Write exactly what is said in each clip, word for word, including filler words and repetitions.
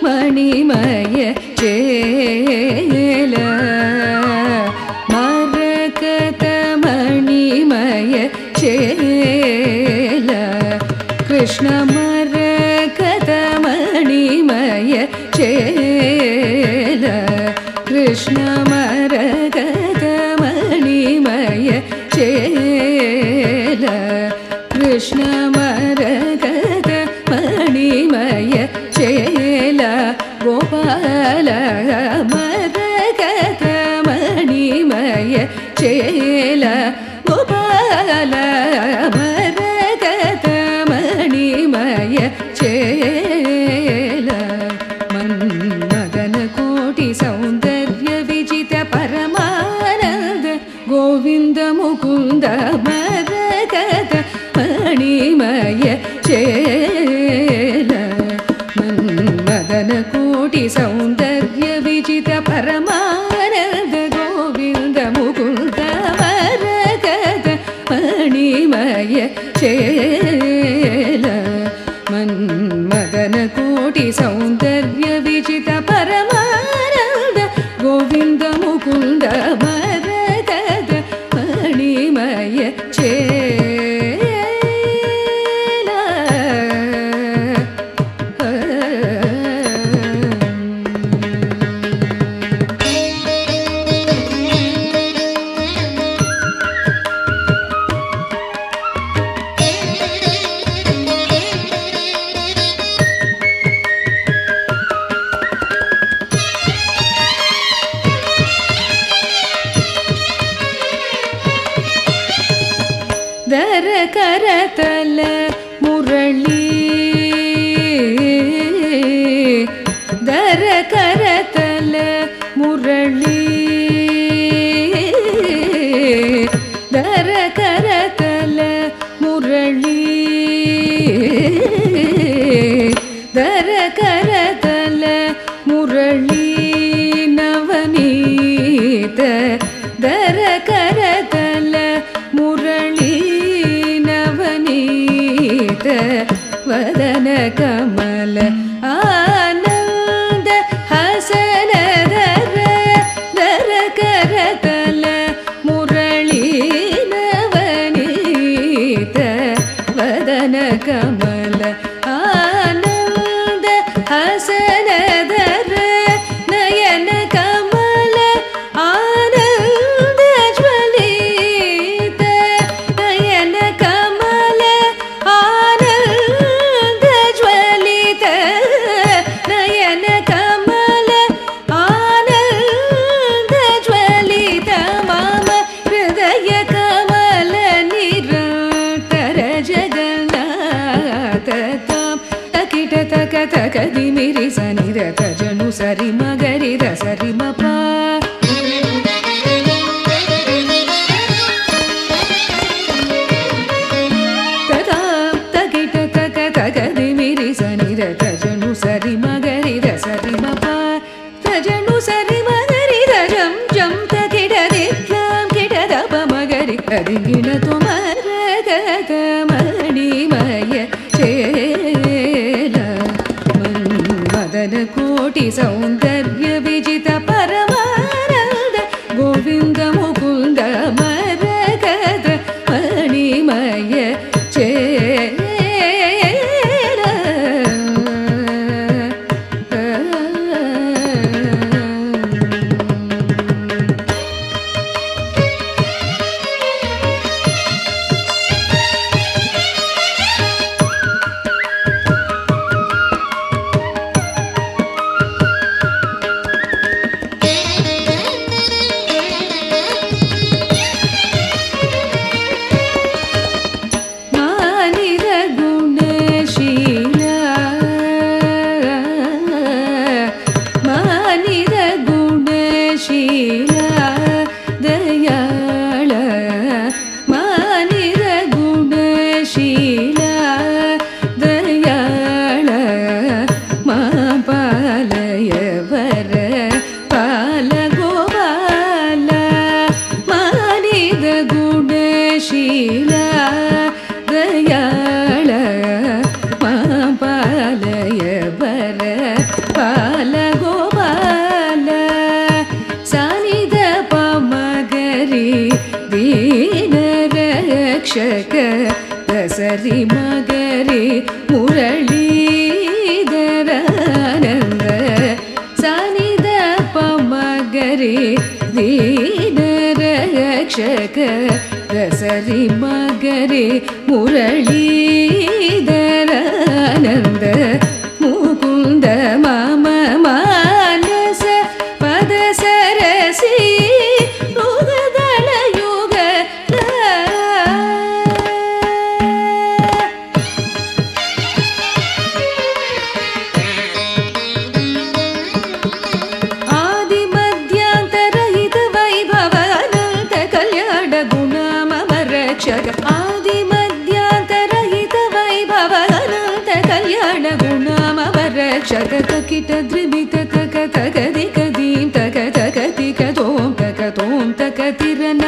மணிமய சேல மரகத மணிமய சேல கிருஷ்ண மரகத மணிமய சேல கிருஷ்ண மரகத மணிமய சேல கிருஷ்ண மரகத மணிமய சேல கோபால மரகத மணிமய சேல கோபால மரகத மணிமய சேல மன்மதன கோடி சௌந்தர்ய விஜித பரமானந்த கோவிந்த முகுந்த மரகத மணிமய சேல மன்மதன கோடி சௌந்தர்ய விஜித பரமானந்த கோவிந்த முகுந்த மரகத மணிமய சேல மன்மதன கோடி சௌந்தர்ய விஜித பரமானந்த கோவிந்த முகுந்த மரகத மணிமய சேல தர கரதல முரளி தர கரதல முரளி தர கரதல முரளி தர கரதல முரளி நவநீத தர கரதல முரளி நவநீத வதன கமல ஆனந்த ஹசன தர தர கரதல முரளி நவநீத வதன கமல ஆனந்த ஹசன தர நயன கமல ஆனந்த ஜ்வலித நயன கமல ஆனந்த ஜ்வலித நயன கமல ஆனந்த ஜ்வலித மம ஹிருதய கமல நிரந்தர ஜகநாத தாம் தகிட தக தக திமிரி சனித தஜனு சரி மகரித சரி மபா ததாம் தகிட தக தக திமிரி சனித தஜனு சரி மகரித சரி மபா தஜனு சரி மகரித ஜம் ஜம் தகிட திக்லாம் கிட தப மகரி அதிகிண துமரகத மணிமய சேல மன்மதன கோடி சௌந்தர்ய விஜித பரமானந்த கோவிந்த முகுந்த மரகத மணிமய சேல ಬಾಲ ಗೋಪಾಲ ಸಾನಿದ ಪಮಗರಿ ದೀನ ರಕ್ಷಕ ದಸರಿ ಮಗರಿ ಮುರಳೀಧರಾನಂದ ಸಾನಿದ ಪಮಗರಿ ದೀನ ರಕ್ಷಕ ದಸರಿ ಮಗರಿ ಮುರಳೀಧರಾನಂದ ಮುಕುಂದ ಮಮ ಮಾನಸ ಪದ ಸರಸಿ ಯುಗದಳ ಯುಗ ಆದಿ ಮಧ್ಯಾಂತರಹಿತ ವೈಭವ ಅನಂತ ಕಲ್ಯಾಣ ಗುಣ ಮಮ ರಕ್ಷಕ ಆದಿ ಮಧ್ಯಾಂತರಹಿತ ವೈಭವ ಅನಂತ ಕಲ್ಯಾಣ ಗುಣ ಮಮ ರಕ್ಷಕ ತಕಿಟ ದ್ರಿಮಿತ ತಕ ತಗದಿ ಕದೀಂ ತಕ ತಕತಿ ಕತೋಂ ತಕ ತೋಂ ತಕ ತಿರನ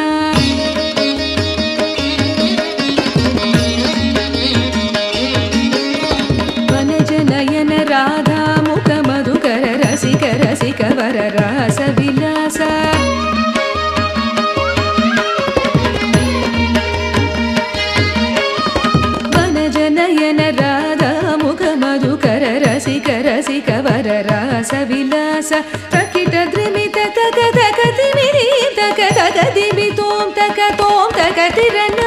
ವನಜನಯನ ರಾಧಾ ಮುಖ ಮಧುಕರ ರಸಿಕ ರಸಿಕ ವರ ರಾಸ ವಿಲಾಸ ವನಜನಯನ ರಾಧಾ ಮುಖ ಮಧುಕರ ರಸಿಕ ರಸಿಕ ವರ ರಾಸ ವಿಲಾಸ ತಕಿಟ ದ್ರಿಮಿತ ತಕ ತಕ ತಿಮಿರಿ ತಕ ತಕ ದಿಮಿ ತೋಂ ತಕ ತೋಂ ತಕ ತಿರನ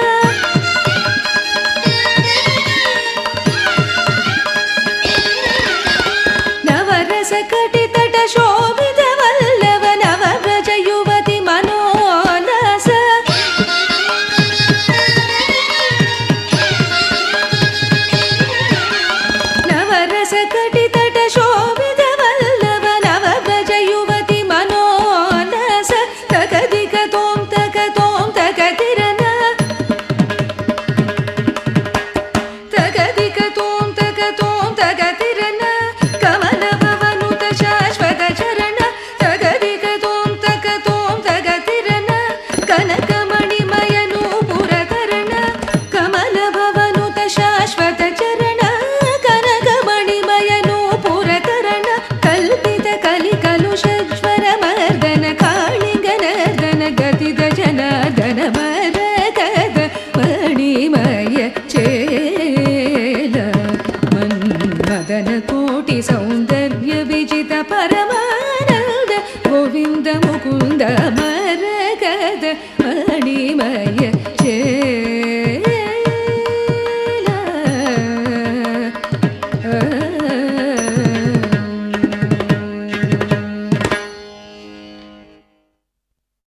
ನವರಸ ಕಟಿ